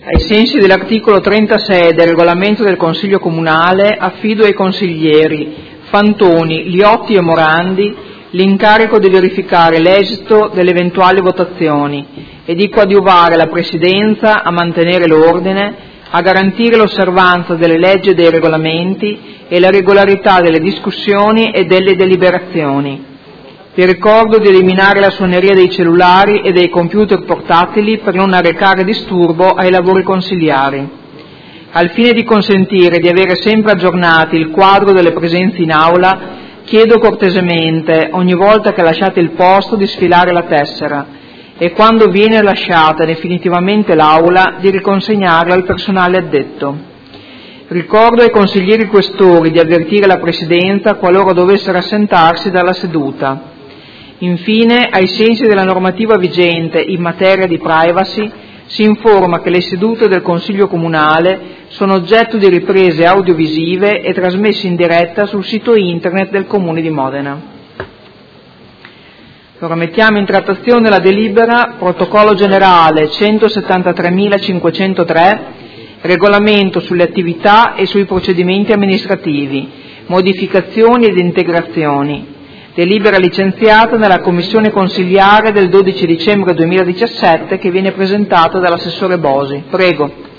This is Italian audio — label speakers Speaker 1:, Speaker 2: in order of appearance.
Speaker 1: Ai sensi dell'articolo 36 del regolamento del Consiglio Comunale, affido ai consiglieri Fantoni, Liotti e Morandi l'incarico di verificare l'esito delle eventuali votazioni e di coadiuvare la Presidenza a mantenere l'ordine, a garantire l'osservanza delle leggi e dei regolamenti e la regolarità delle discussioni e delle deliberazioni. Vi ricordo di eliminare la suoneria dei cellulari e dei computer portatili per non arrecare disturbo ai lavori consiliari. Al fine di consentire di avere sempre aggiornati il quadro delle presenze in aula, chiedo cortesemente, ogni volta che lasciate il posto, di sfilare la tessera e quando viene lasciata definitivamente l'aula di riconsegnarla al personale addetto. Ricordo ai consiglieri questori di avvertire la Presidenza qualora dovessero assentarsi dalla seduta. Infine, ai sensi della normativa vigente in materia di privacy, si informa che le sedute del Consiglio Comunale sono oggetto di riprese audiovisive e trasmesse in diretta sul sito internet del Comune di Modena. Allora, mettiamo in trattazione la delibera Protocollo Generale 173.503, Regolamento sulle attività e sui procedimenti amministrativi, modificazioni ed integrazioni. Delibera licenziata nella Commissione Consiliare del 12 dicembre 2017 che viene presentata dall'assessore Bosi. Prego.